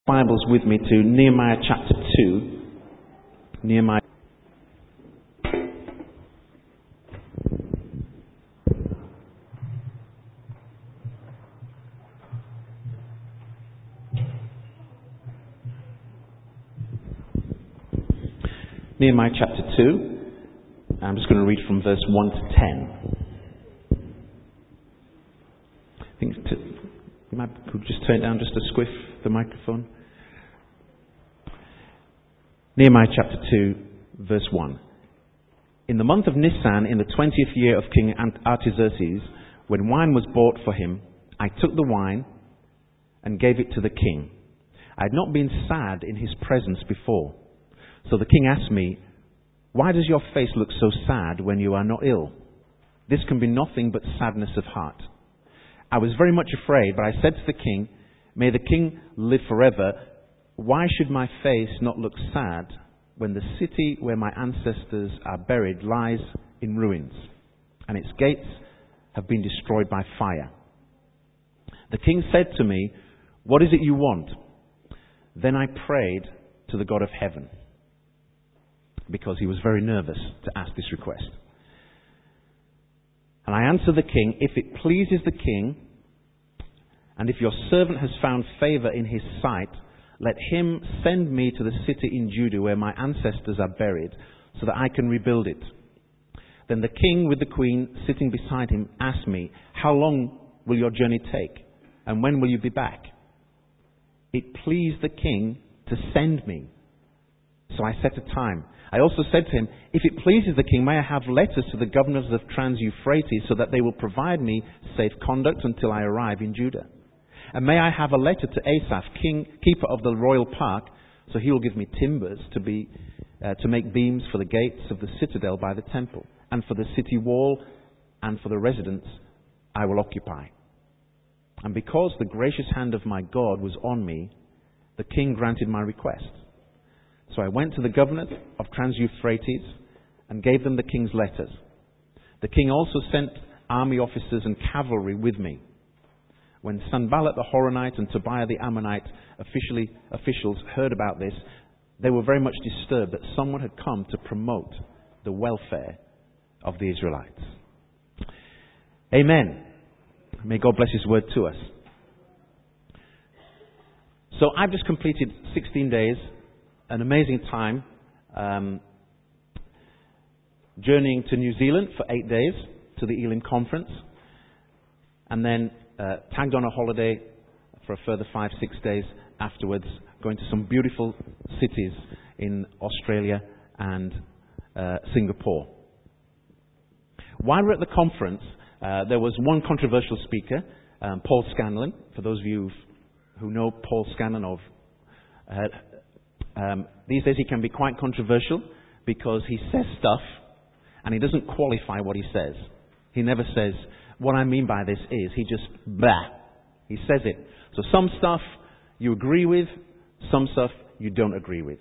Bibles with me to Nehemiah chapter 2. Nehemiah. Nehemiah chapter 2. I'm just going to read from verse 1 to 10. I think could you just turn it down just a squiff, the microphone? Nehemiah chapter 2, verse 1. In the month of Nisan, in the 20th year of King Artaxerxes, when wine was bought for him, I took the wine and gave it to the king. I had not been sad in his presence before. So the king asked me, "Why does your face look so sad when you are not ill? This can be nothing but sadness of heart." I was very much afraid, but I said to the king, "May the king live forever. Why should my face not look sad when the city where my ancestors are buried lies in ruins, and its gates have been destroyed by fire?" The king said to me, "What is it you want?" Then I prayed to the God of heaven, because he was very nervous to ask this request. And I answered the king, "If it pleases the king, and if your servant has found favor in his sight, let him send me to the city in Judah where my ancestors are buried, so that I can rebuild it." Then the king, with the queen sitting beside him, asked me, "How long will your journey take? And when will you be back?" It pleased the king to send me, so I set a time. I also said to him, "If it pleases the king, may I have letters to the governors of Trans-Euphrates, so that they will provide me safe conduct until I arrive in Judah? And may I have a letter to Asaph, keeper of the royal park, so he will give me timbers to make beams for the gates of the citadel by the temple, and for the city wall, and for the residence I will occupy." And because the gracious hand of my God was on me, the king granted my request. So I went to the governors of Trans-Euphrates and gave them the king's letters. The king also sent army officers and cavalry with me. When Sanballat the Horonite and Tobiah the Ammonite officials heard about this, they were very much disturbed that someone had come to promote the welfare of the Israelites. Amen. May God bless his word to us. So I've just completed 16 days, an amazing time, journeying to New Zealand for 8 days to the Elim conference, and then tagged on a holiday for a further 5-6 days afterwards, going to some beautiful cities in Australia and Singapore. While we were at the conference, there was one controversial speaker, Paul Scanlon. For those of you who know Paul Scanlon, these days he can be quite controversial because he says stuff and he doesn't qualify what he says. He never says, "What I mean by this is," he just blah. He says it. So some stuff you agree with, some stuff you don't agree with.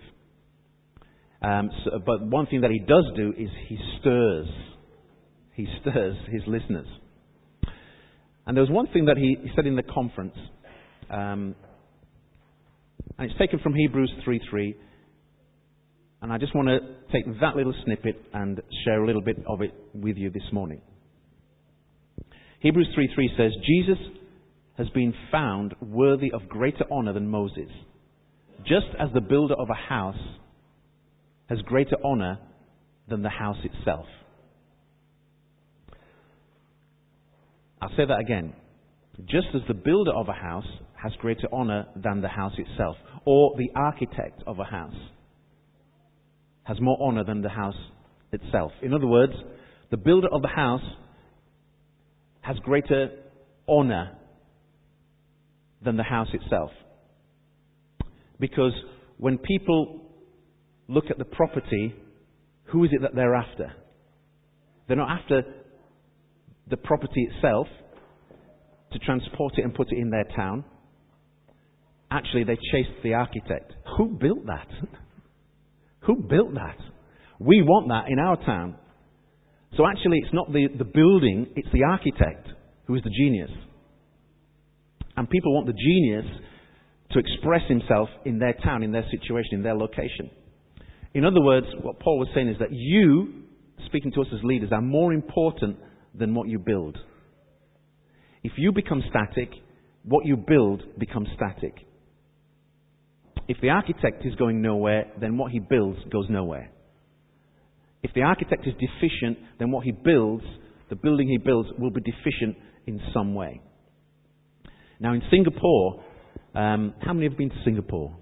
But one thing that he does do is he stirs his listeners. And there was one thing that he said in the conference, and it's taken from Hebrews 3:3, and I just want to take that little snippet and share a little bit of it with you this morning. Hebrews 3:3 says, "Jesus has been found worthy of greater honor than Moses, just as the builder of a house has greater honor than the house itself." I'll say that again. Just as the builder of a house has greater honor than the house itself, or the architect of a house has more honor than the house itself. In other words, the builder of the house has greater honor than the house itself. Because when people look at the property, who is it that they're after? They're not after the property itself to transport it and put it in their town. Actually, they chased the architect. Who built that? Who built that? We want that in our town. So actually, it's not the building, it's the architect who is the genius. And people want the genius to express himself in their town, in their situation, in their location. In other words, what Paul was saying is that you, speaking to us as leaders, are more important than what you build. If you become static, what you build becomes static. If the architect is going nowhere, then what he builds goes nowhere. If the architect is deficient, then what he builds, the building he builds, will be deficient in some way. Now in Singapore, how many have been to Singapore?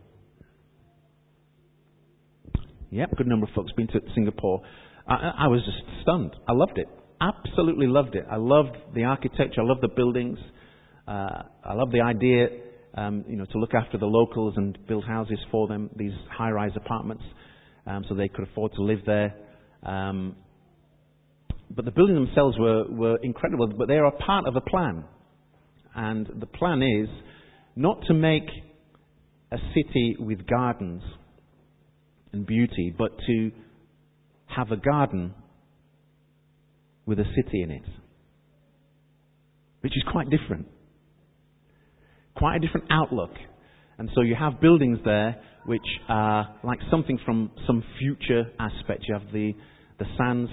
Yep, good number of folks been to Singapore. I was just stunned. I loved it. Absolutely loved it. I loved the architecture. I loved the buildings. I loved the idea, to look after the locals and build houses for them, these high-rise apartments, so they could afford to live there. But the buildings themselves were incredible, but they are a part of a plan. And the plan is not to make a city with gardens and beauty, but to have a garden with a city in it, which is quite different. Quite a different outlook. And so you have buildings there which are like something from some future aspect. You have the Sands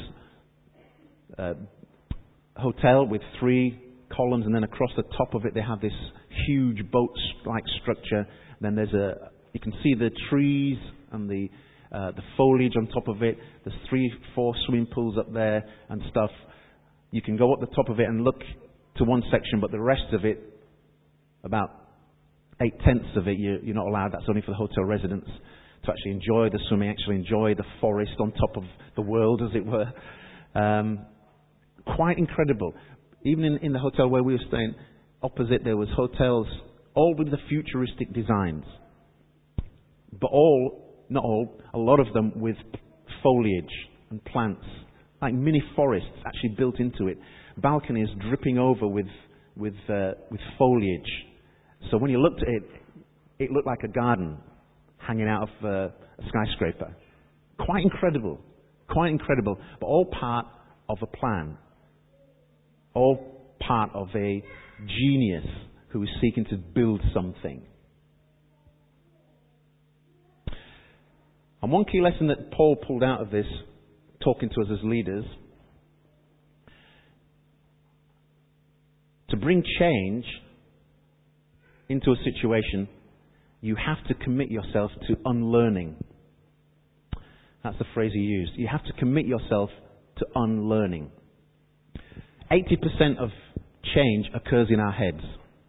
Hotel with 3 columns, and then across the top of it they have this huge boat-like structure. Then you can see the trees and the foliage on top of it. There's 3-4 swimming pools up there and stuff. You can go up the top of it and look to one section, but the rest of it, about 8/10 of it, you're not allowed. That's only for the hotel residents to actually enjoy the swimming, actually enjoy the forest on top of the world, as it were. Quite incredible. Even in the hotel where we were staying, opposite there was hotels, all with the futuristic designs. But not all, a lot of them with foliage and plants, like mini forests actually built into it. Balconies dripping over with foliage. So when you looked at it, it looked like a garden hanging out of a skyscraper. Quite incredible. But all part of a plan. All part of a genius who is seeking to build something. And one key lesson that Paul pulled out of this, talking to us as leaders, to bring change into a situation, you have to commit yourself to unlearning. That's the phrase he used. You have to commit yourself to unlearning. 80% of change occurs in our heads.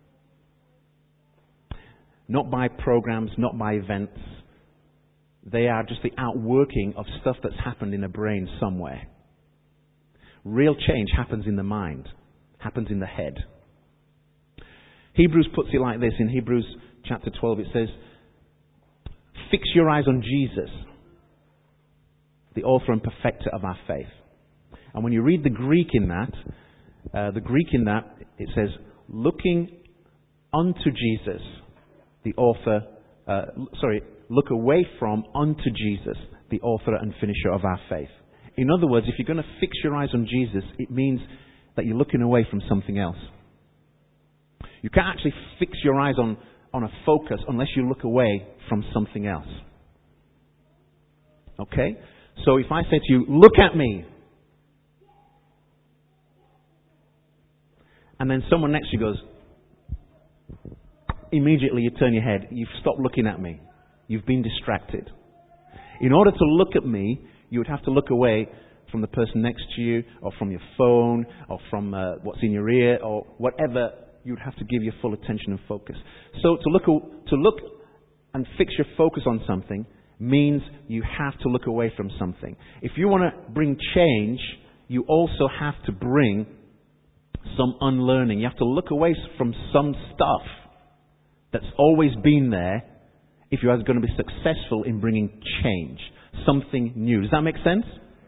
Not by programs, not by events. They are just the outworking of stuff that's happened in a brain somewhere. Real change happens in the mind, happens in the head. Hebrews puts it like this. In Hebrews chapter 12 it says, "Fix your eyes on Jesus, the author and perfecter of our faith." And when you read the Greek in that, it says, "Looking unto Jesus, the author," look away from unto Jesus, the author and finisher of our faith. In other words, if you're going to fix your eyes on Jesus, it means that you're looking away from something else. You can't actually fix your eyes on a focus unless you look away from something else. Okay? So if I say to you, "Look at me," and then someone next to you goes, immediately you turn your head. You've stopped looking at me. You've been distracted. In order to look at me, you would have to look away from the person next to you, or from your phone, or from what's in your ear, or whatever. You'd have to give your full attention and focus. So to look and fix your focus on something means you have to look away from something. If you want to bring change, you also have to bring some unlearning. You have to look away from some stuff that's always been there if you are going to be successful in bringing change, something new. Does that make sense?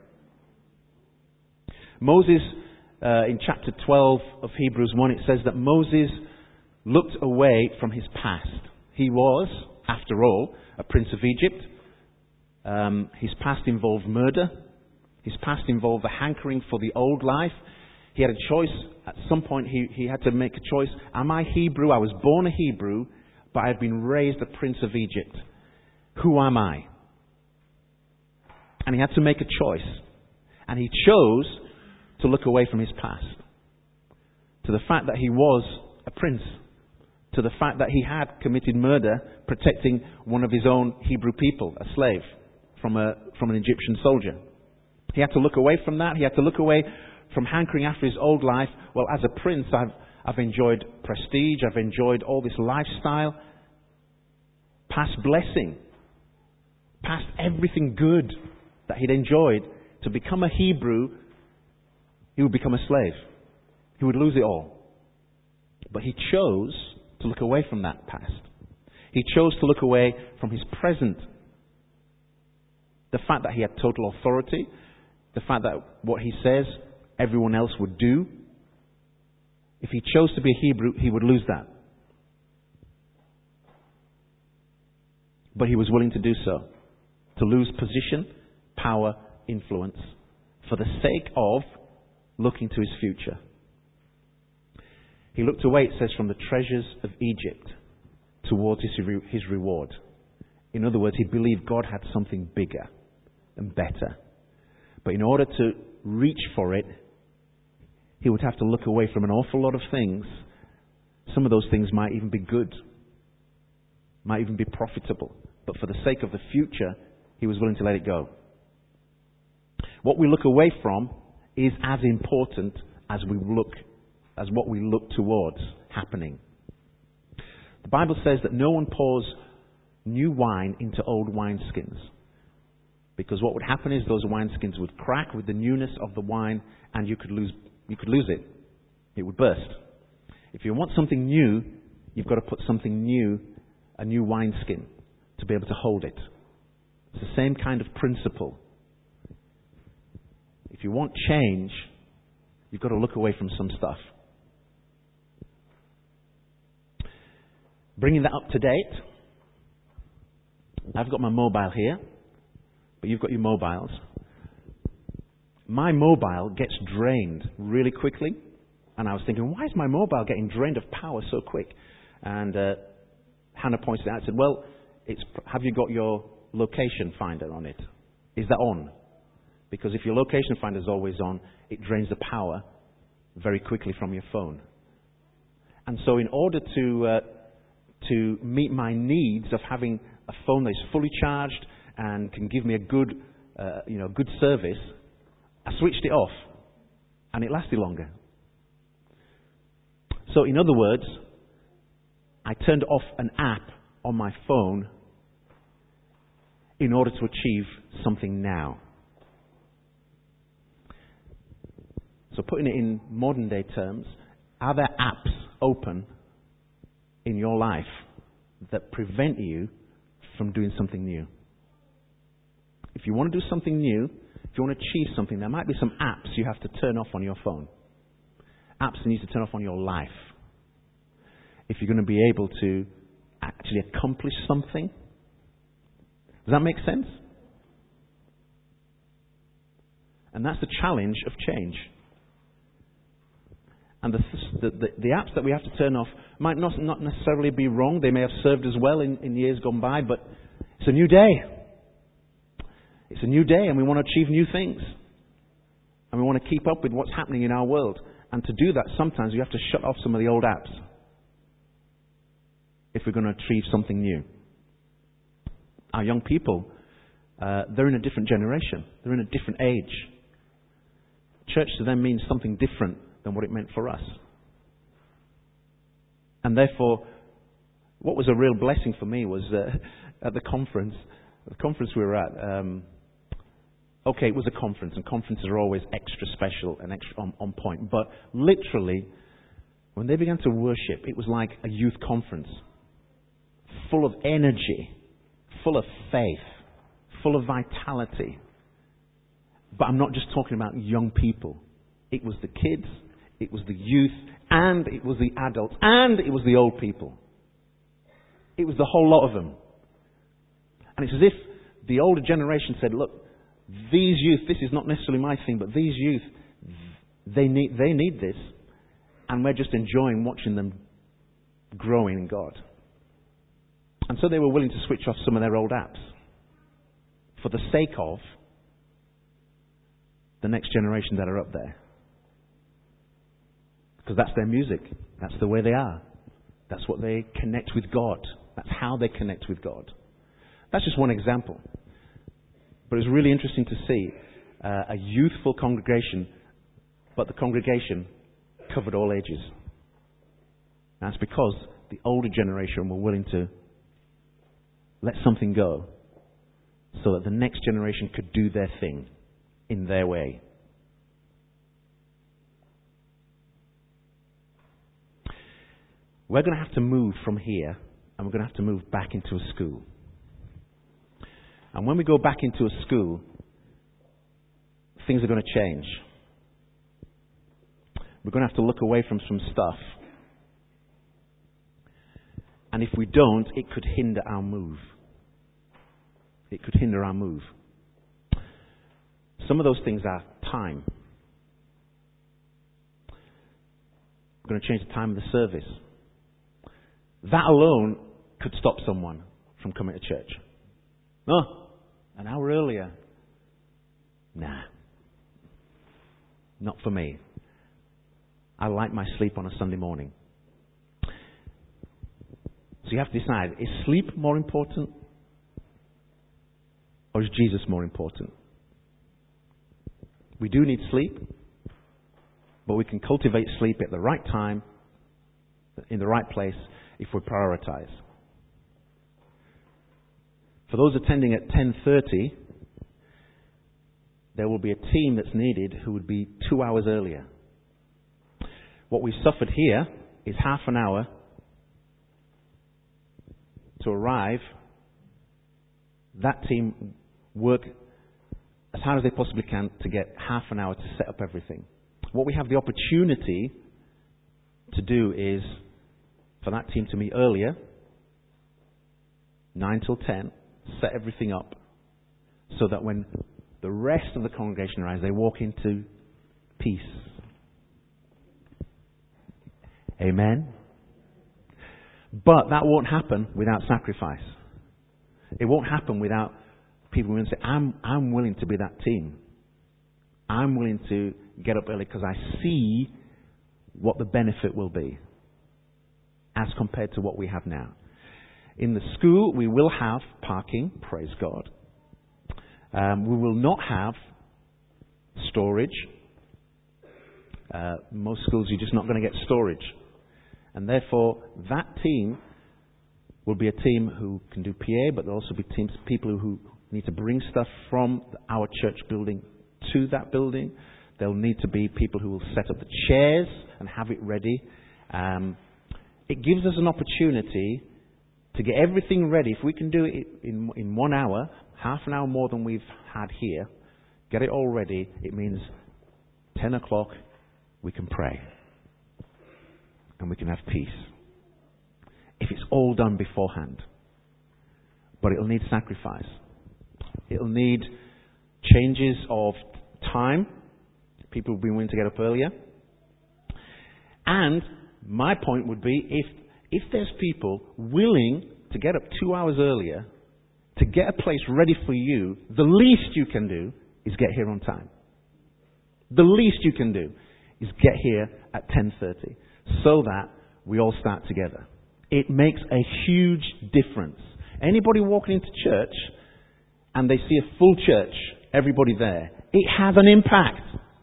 Moses, in chapter 12 of Hebrews 1, it says that Moses looked away from his past. He was, after all, a prince of Egypt. His past involved murder. His past involved a hankering for the old life. He had a choice. At some point, he had to make a choice. Am I Hebrew? I was born a Hebrew, but I have been raised a prince of Egypt. Who am I? And he had to make a choice. And he chose to look away from his past. To the fact that he was a prince. To the fact that he had committed murder protecting one of his own Hebrew people, a slave, from an Egyptian soldier. He had to look away from that. He had to look away from hankering after his old life. Well, as a prince, I've enjoyed prestige. I've enjoyed all this lifestyle. Past blessing. Past everything good that he'd enjoyed. To become a Hebrew, he would become a slave. He would lose it all. But he chose to look away from that past. He chose to look away from his present. The fact that he had total authority. The fact that what he says, everyone else would do. If he chose to be a Hebrew, he would lose that. But he was willing to do so. To lose position, power, influence. For the sake of looking to his future. He looked away, it says, from the treasures of Egypt towards his reward. In other words, he believed God had something bigger and better. But in order to reach for it, he would have to look away from an awful lot of things. Some of those things might even be good, might even be profitable. But for the sake of the future, he was willing to let it go. What we look away from is as important as what we look towards happening. The Bible says that no one pours new wine into old wineskins. Because what would happen is those wineskins would crack with the newness of the wine and you could lose it. It would burst. If you want something new, you've got to put something new, a new wineskin, to be able to hold it. It's the same kind of principle. If you want change, you've got to look away from some stuff. Bringing that up to date, I've got my mobile here, but you've got your mobiles. My mobile gets drained really quickly, and I was thinking, why is my mobile getting drained of power so quick? And Hannah pointed out, said, well, have you got your location finder on it? Is that on? Because if your location finder is always on, it drains the power very quickly from your phone. And so in order to meet my needs of having a phone that is fully charged and can give me a good service, I switched it off and it lasted longer. So in other words, I turned off an app on my phone in order to achieve something now. So putting it in modern day terms, are there apps open in your life that prevent you from doing something new? If you want to do something new, if you want to achieve something, there might be some apps you have to turn off on your phone. Apps you need to turn off on your life. If you're going to be able to actually accomplish something. Does that make sense? And that's the challenge of change. And the apps that we have to turn off might not necessarily be wrong. They may have served us well in years gone by, but it's a new day. It's a new day and we want to achieve new things. And we want to keep up with what's happening in our world. And to do that, sometimes we have to shut off some of the old apps if we're going to achieve something new. Our young people, they're in a different generation. They're in a different age. Church to them means something different than what it meant for us. And therefore, what was a real blessing for me was at the conference we were at. It was a conference, and conferences are always extra special and extra on point. But literally, when they began to worship, it was like a youth conference, full of energy, full of faith, full of vitality. But I'm not just talking about young people. It was the kids, it was the youth, and it was the adults, and it was the old people. It was the whole lot of them. And it's as if the older generation said, look, these youth, this is not necessarily my thing, but these youth, they need this. And we're just enjoying watching them growing in God. And so they were willing to switch off some of their old apps for the sake of the next generation that are up there. Because that's their music. That's the way they are. That's what they connect with God. That's how they connect with God. That's just one example. But it was really interesting to see a youthful congregation, but the congregation covered all ages. That's because the older generation were willing to let something go so that the next generation could do their thing in their way. We're going to have to move from here, and we're going to have to move back into a school. And when we go back into a school, things are going to change. We're going to have to look away from some stuff. And if we don't, it could hinder our move. It could hinder our move. Some of those things are time. We're going to change the time of the service. That alone could stop someone from coming to church. Oh, an hour earlier. Nah. Not for me. I like my sleep on a Sunday morning. So you have to decide, is sleep more important? Or is Jesus more important? We do need sleep, but we can cultivate sleep at the right time, in the right place, if we prioritize. For those attending at 10:30, there will be a team that's needed who would be 2 hours earlier. What we've suffered here is half an hour to arrive. That team work as hard as they possibly can to get half an hour to set up everything. What we have the opportunity to do is for that team to meet earlier, 9 till 10, set everything up so that when the rest of the congregation arrives, they walk into peace. Amen? But that won't happen without sacrifice. It won't happen without people who say, I'm willing to be that team. I'm willing to get up early because I see what the benefit will be as compared to what we have now. In the school, we will have parking, praise God. We will not have storage. Most schools, you're just not going to get storage. And therefore, that team will be a team who can do PA, but there'll also be people who need to bring stuff from our church building to that building. There'll need to be people who will set up the chairs and have it ready. It gives us an opportunity to get everything ready. If we can do it in 1 hour, half an hour more than we've had here, get it all ready, it means 10 o'clock we can pray. And we can have peace. If it's all done beforehand. But it'll need sacrifice. It'll need changes of time. People will be willing to get up earlier. And my point would be, if there's people willing to get up 2 hours earlier to get a place ready for you, the least you can do is get here on time. The least you can do is get here at 10:30 so that we all start together. It makes a huge difference. Anybody walking into church and they see a full church, everybody there, it has an impact.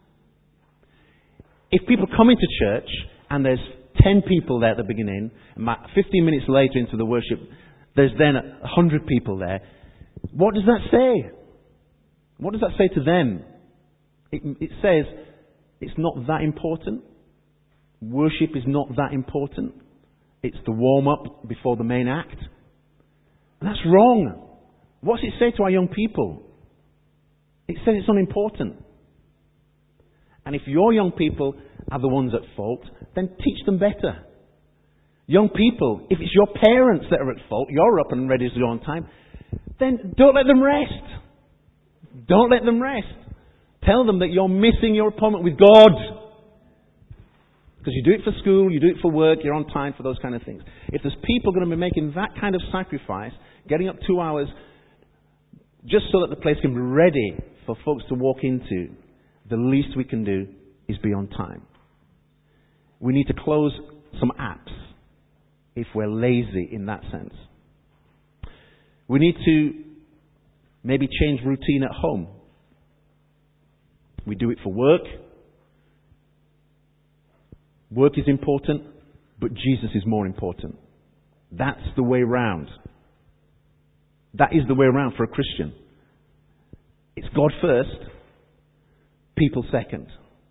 If people come into church and there's 10 people there at the beginning, and 15 minutes later into the worship, there's then 100 people there, what does that say? What does that say to them? It says it's not that important. Worship is not that important. It's the warm-up before the main act. And that's wrong. What's it say to our young people? It says it's unimportant. And if your young people are the ones at fault, then teach them better. Young people, if it's your parents that are at fault, you're up and ready to go on time, then don't let them rest. Don't let them rest. Tell them that you're missing your appointment with God. Because you do it for school, you do it for work, you're on time for those kind of things. If there's people going to be making that kind of sacrifice, getting up 2 hours just so that the place can be ready for folks to walk into, the least we can do is be on time. We need to close some apps if we're lazy in that sense. We need to maybe change routine at home. We do it for work. Work is important, but Jesus is more important. That's the way round. That is the way around for a Christian. It's God first, people second.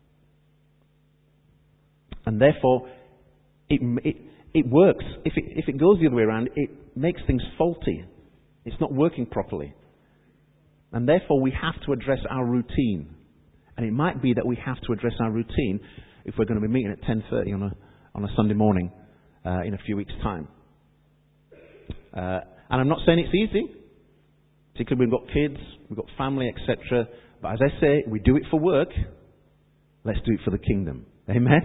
And therefore, it works. If it goes the other way around, it makes things faulty. It's not working properly. And therefore, we have to address our routine. And it might be that we have to address our routine if we're going to be meeting at 10:30 on a Sunday morning in a few weeks' time. And I'm not saying it's easy. Particularly we've got kids, we've got family, etc. But as I say, we do it for work. Let's do it for the kingdom. Amen?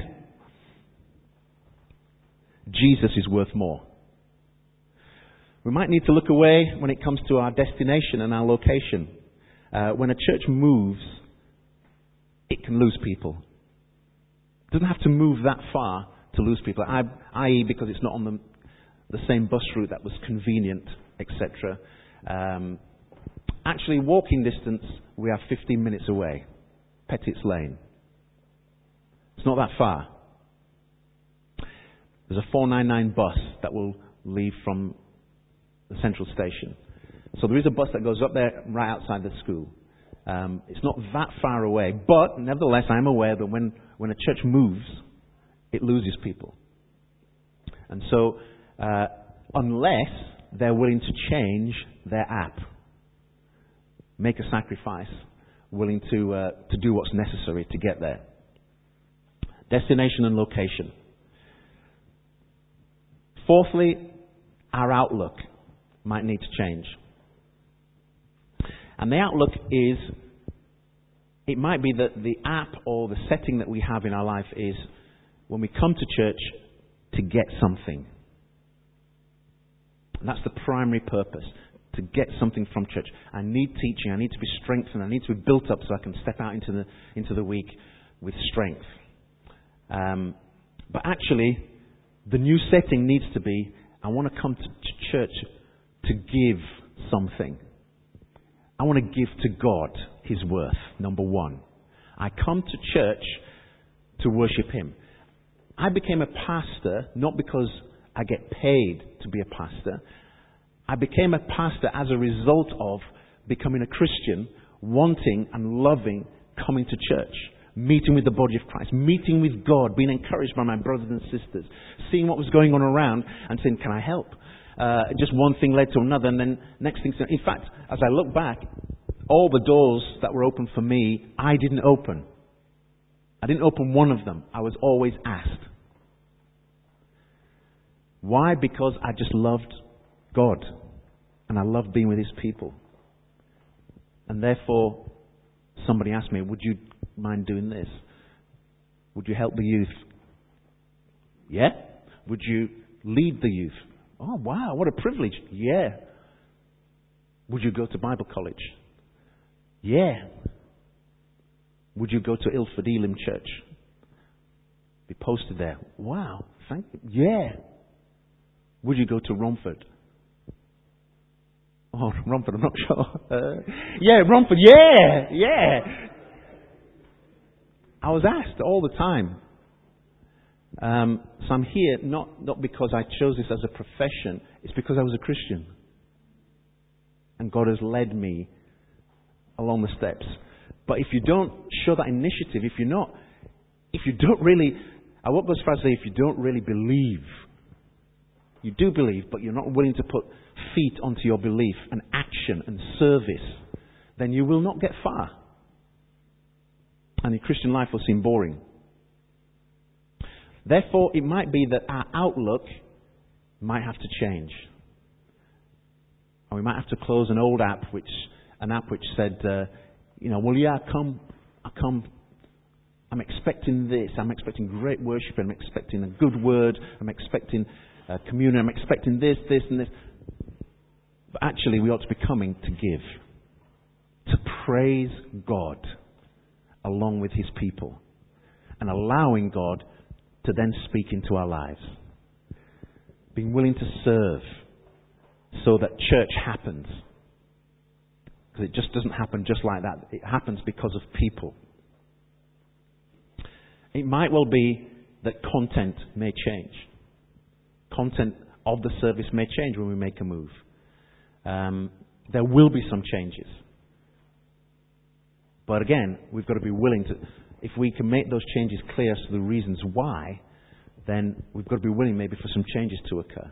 Jesus is worth more. We might need to look away when it comes to our destination and our location. When a church moves, it can lose people. It doesn't have to move that far to lose people, i.e. because it's not on the same bus route that was convenient, etc. Actually, walking distance, we are 15 minutes away. Pettit's Lane. It's not that far. There's a 499 bus that will leave from the central station. So there is a bus that goes up there right outside the school. It's not that far away, but nevertheless, I'm aware that when a church moves, it loses people. And so, unless they're willing to change their app, make a sacrifice, willing to do what's necessary to get there. Destination and location. Fourthly, our outlook might need to change. And the outlook is, it might be that the app or the setting that we have in our life is when we come to church to get something. And that's the primary purpose, to get something from church. I need teaching, I need to be strengthened, I need to be built up so I can step out into the week with strength. But actually, the new setting needs to be, I want to come to church to give something. I want to give to God His worth, number one. I come to church to worship Him. I became a pastor not because I get paid to be a pastor. I became a pastor as a result of becoming a Christian, wanting and loving coming to church, meeting with the body of Christ, meeting with God, being encouraged by my brothers and sisters, seeing what was going on around and saying, can I help? Just one thing led to another, and then next thing. In fact, as I look back, all the doors that were open for me, I didn't open. I didn't open one of them. I was always asked. Why? Because I just loved God, and I loved being with His people. And therefore, somebody asked me, would you mind doing this? Would you help the youth? Yeah. Would you lead the youth? Oh, wow, what a privilege. Yeah. Would you go to Bible college? Yeah. Would you go to Ilford Elim Church? Be posted there. Wow, thank you. Yeah. Would you go to Romford? Oh, Romford, I'm not sure. Yeah, Romford, yeah. I was asked all the time. So I'm here not because I chose this as a profession. It's because I was a Christian. And God has led me along the steps. But if you don't show that initiative, if you don't really, I won't go as far as say if you don't really believe, you do believe, but you're not willing to put feet onto your belief and action and service, then you will not get far. And your Christian life will seem boring. Therefore, it might be that our outlook might have to change. And we might have to close an old app, which said, well, yeah, I come. I'm expecting this. I'm expecting great worship. I'm expecting a good word. I'm expecting communion. I'm expecting this, this, and this. But actually, we ought to be coming to give, to praise God along with His people, and allowing God to then speak into our lives. Being willing to serve so that church happens. Because it just doesn't happen just like that. It happens because of people. It might well be that content may change. Content of the service may change when we make a move. There will be some changes. But again, we've got to be willing to, if we can make those changes clear as to the reasons why, then we've got to be willing maybe for some changes to occur.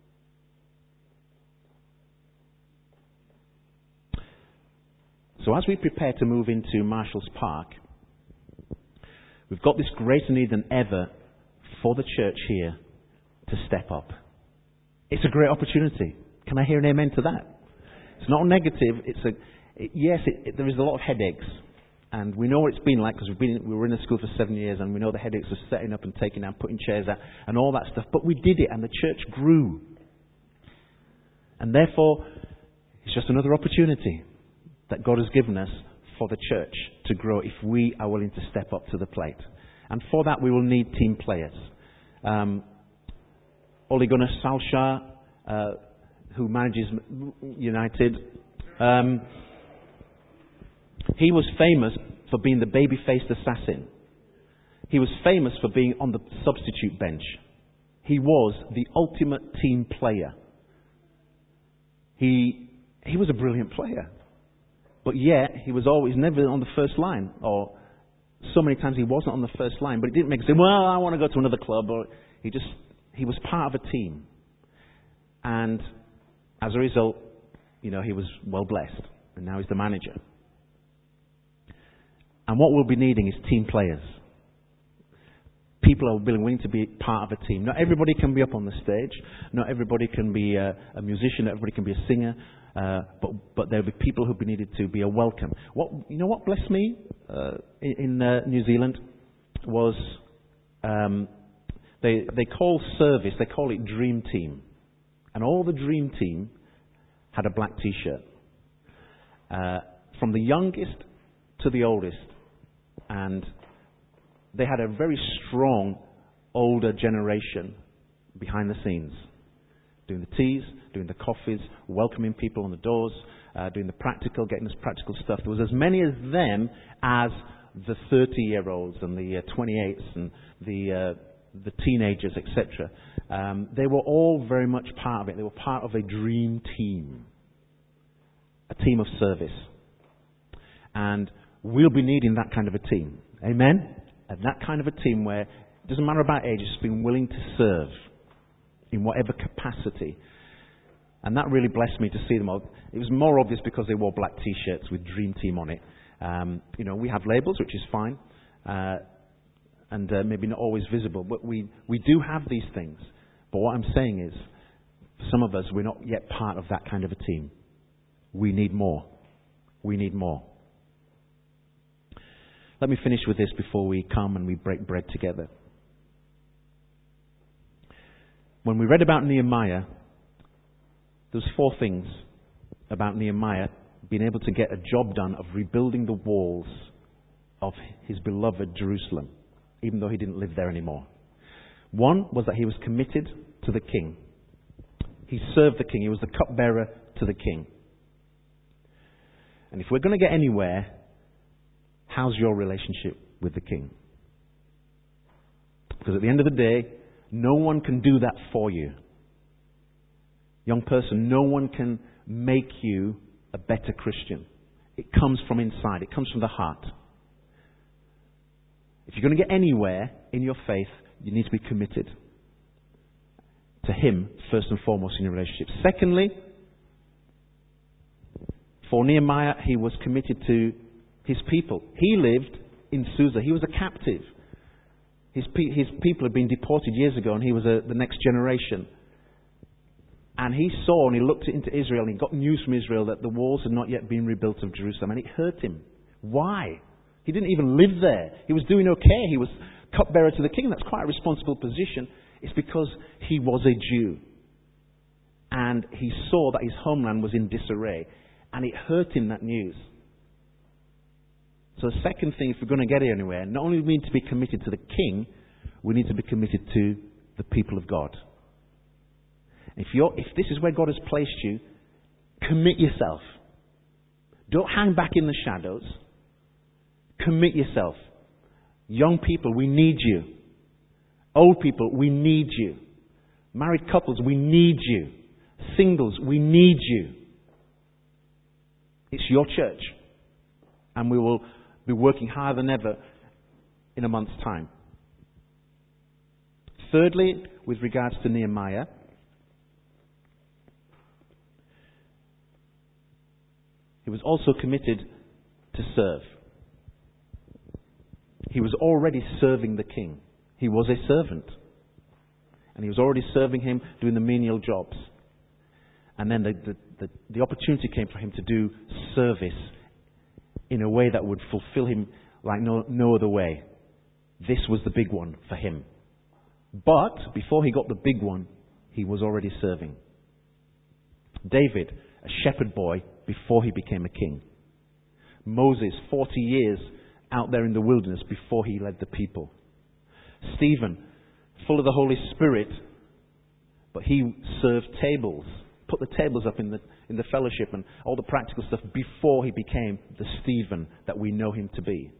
So as we prepare to move into Marshall's Park, we've got this greater need than ever for the church here to step up. It's a great opportunity. Can I hear an amen to that? It's not negative. There is a lot of headaches. And we know what it's been like because we were in the school for 7 years, and we know the headaches of setting up and taking down, putting chairs out, and all that stuff. But we did it, and the church grew. And therefore, it's just another opportunity that God has given us for the church to grow if we are willing to step up to the plate. And for that, we will need team players. Ole Gunnar Solskjaer, who manages United, he was famous for being the baby-faced assassin. He was famous for being on the substitute bench. He was the ultimate team player. He was a brilliant player. But yet, he was always never on the first line. Or so many times he wasn't on the first line. But it didn't make him say, well, I want to go to another club. Or he was part of a team. And as a result, he was well blessed. And now he's the manager. And what we'll be needing is team players. People are willing to be part of a team. Not everybody can be up on the stage. Not everybody can be a musician. Not everybody can be a singer. But there'll be people who'll be needed to be a welcome. What blessed me in New Zealand was they call service, they call it Dream Team. And all the Dream Team had a black T-shirt. From the youngest to the oldest. And they had a very strong older generation behind the scenes. Doing the teas, doing the coffees, welcoming people on the doors, doing the practical, getting us practical stuff. There was as many of them as the 30-year-olds and the 28s and the teenagers, etc. They were all very much part of it. They were part of a dream team. A team of service. And we'll be needing that kind of a team. Amen? And that kind of a team where it doesn't matter about age, it's been willing to serve in whatever capacity. And that really blessed me to see them all. It was more obvious because they wore black T-shirts with Dream Team on it. We have labels, which is fine, and maybe not always visible, but we do have these things. But what I'm saying is, for some of us, we're not yet part of that kind of a team. We need more. We need more. Let me finish with this before we come and we break bread together. When we read about Nehemiah, there was 4 things about Nehemiah being able to get a job done of rebuilding the walls of his beloved Jerusalem, even though he didn't live there anymore. 1 was that he was committed to the king. He served the king. He was the cupbearer to the king. And if we're going to get anywhere, how's your relationship with the king? Because at the end of the day, no one can do that for you. Young person, no one can make you a better Christian. It comes from inside. It comes from the heart. If you're going to get anywhere in your faith, you need to be committed to Him first and foremost in your relationship. Secondly, for Nehemiah, he was committed to his people. He lived in Susa. He was a captive. His people had been deported years ago, and he was the next generation. And he saw and he looked into Israel and he got news from Israel that the walls had not yet been rebuilt of Jerusalem, and it hurt him. Why? He didn't even live there. He was doing okay. He was cupbearer to the king. That's quite a responsible position. It's because he was a Jew. And he saw that his homeland was in disarray. And it hurt him, that news. So the second thing, if we're going to get anywhere, not only do we need to be committed to the king, we need to be committed to the people of God. If this is where God has placed you, commit yourself. Don't hang back in the shadows. Commit yourself. Young people, we need you. Old people, we need you. Married couples, we need you. Singles, we need you. It's your church. And we will be working harder than ever in a month's time. Thirdly, with regards to Nehemiah, he was also committed to serve. He was already serving the king. He was a servant. And he was already serving him, doing the menial jobs. And then the opportunity came for him to do service in a way that would fulfill him like no other way. This was the big one for him. But before he got the big one, he was already serving. David, a shepherd boy before he became a king. Moses, 40 years out there in the wilderness before he led the people. Stephen, full of the Holy Spirit, but he served tables, put the tables up in the fellowship and all the practical stuff before he became the Stephen that we know him to be.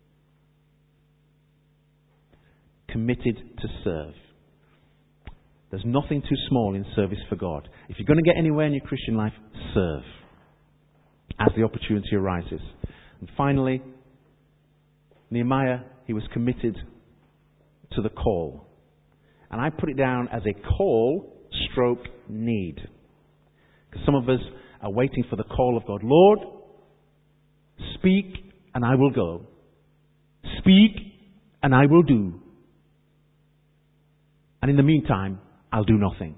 Committed to serve. There's nothing too small in service for God. If you're going to get anywhere in your Christian life, serve as the opportunity arises. And finally, Nehemiah, he was committed to the call. And I put it down as a call stroke need. Because some of us are waiting for the call of God. Lord, speak and I will go. Speak and I will do. And in the meantime, I'll do nothing.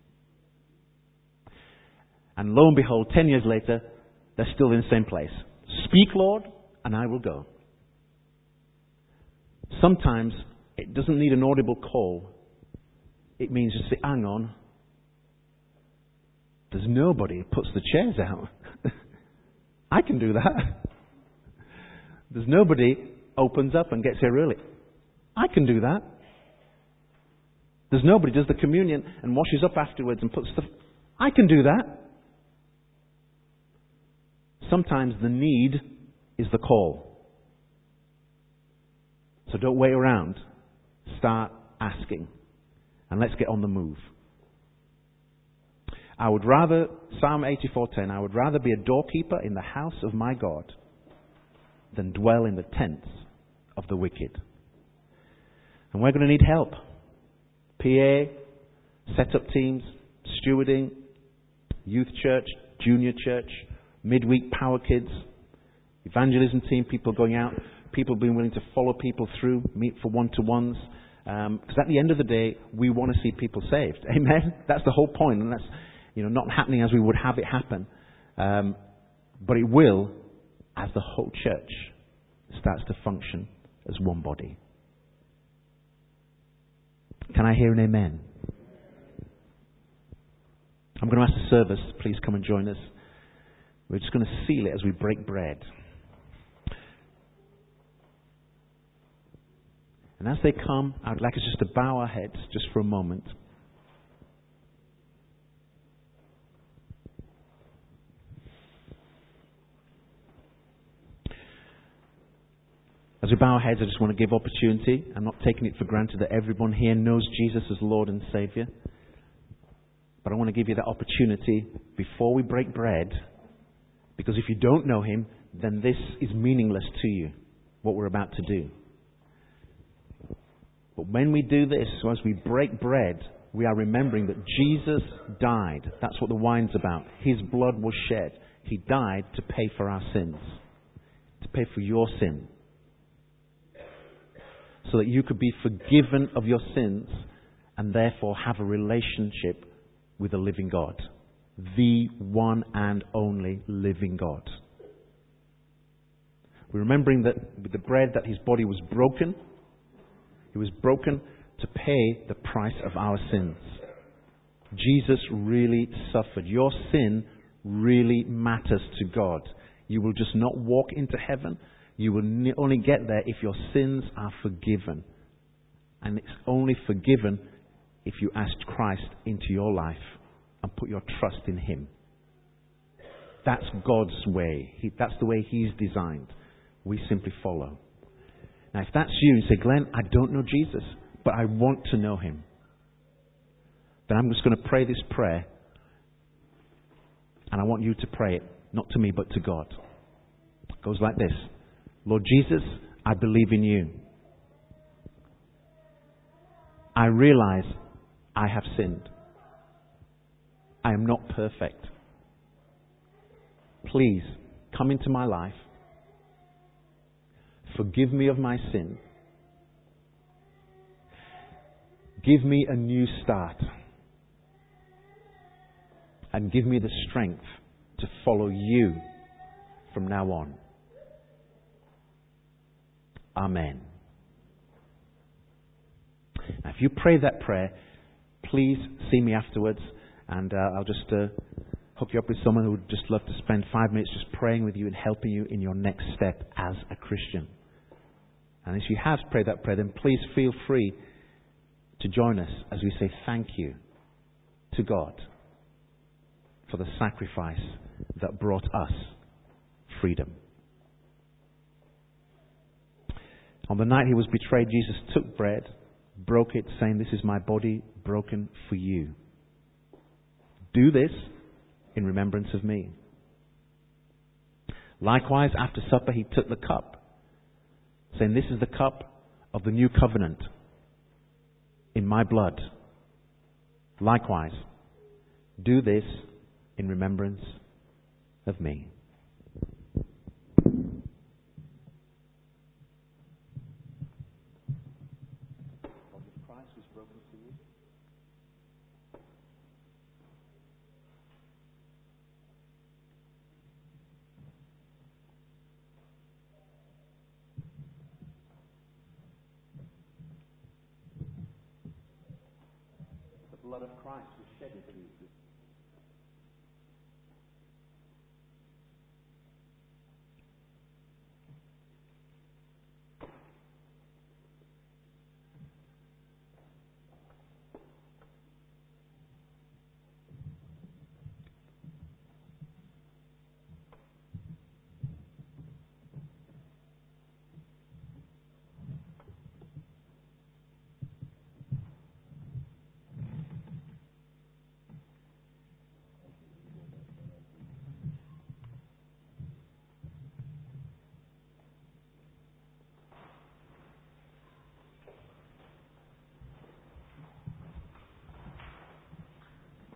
And lo and behold, 10 years later, they're still in the same place. Speak, Lord, and I will go. Sometimes it doesn't need an audible call. It means just say, hang on. There's nobody who puts the chairs out. I can do that. There's nobody opens up and gets here early. I can do that. There's nobody does the communion and washes up afterwards and puts stuff. I can do that. Sometimes the need is the call. So don't wait around. Start asking. And let's get on the move. I would rather, Psalm 84:10, I would rather be a doorkeeper in the house of my God than dwell in the tents of the wicked. And we're going to need help. PA, set-up teams, stewarding, youth church, junior church, midweek power kids, evangelism team, people going out, people being willing to follow people through, meet for one-to-ones. Because at the end of the day, we want to see people saved. Amen? That's the whole point. And that's not happening as we would have it happen. But it will as the whole church starts to function as one body. Can I hear an amen? I'm going to ask the service, please come and join us. We're just going to seal it as we break bread. And as they come, I'd like us just to bow our heads just for a moment. As we bow our heads, I just want to give opportunity. I'm not taking it for granted that everyone here knows Jesus as Lord and Saviour. But I want to give you that opportunity before we break bread. Because if you don't know Him, then this is meaningless to you, what we're about to do. But when we do this, so as we break bread, we are remembering that Jesus died. That's what the wine's about. His blood was shed. He died to pay for our sins. To pay for your sin. So that you could be forgiven of your sins and therefore have a relationship with the living God. The one and only living God. We're remembering that with the bread that his body was broken. It was broken to pay the price of our sins. Jesus really suffered. Your sin really matters to God. You will just not walk into heaven. You will only get there if your sins are forgiven. And it's only forgiven if you ask Christ into your life and put your trust in Him. That's God's way. That's the way He's designed. We simply follow. Now, if that's you, and say, Glenn, I don't know Jesus, but I want to know Him, then I'm just going to pray this prayer. And I want you to pray it, not to me, but to God. It goes like this. Lord Jesus, I believe in you. I realize I have sinned. I am not perfect. Please come into my life. Forgive me of my sin. Give me a new start. And give me the strength to follow you from now on. Amen. Now, if you pray that prayer, please see me afterwards, and I'll just hook you up with someone who would just love to spend 5 minutes just praying with you and helping you in your next step as a Christian. And if you have prayed that prayer, then please feel free to join us as we say thank you to God for the sacrifice that brought us freedom. On the night He was betrayed, Jesus took bread, broke it, saying, "This is my body broken for you. Do this in remembrance of me." Likewise, after supper, He took the cup, saying, "This is the cup of the new covenant in my blood. Likewise, do this in remembrance of me." The blood of Christ was shed for you.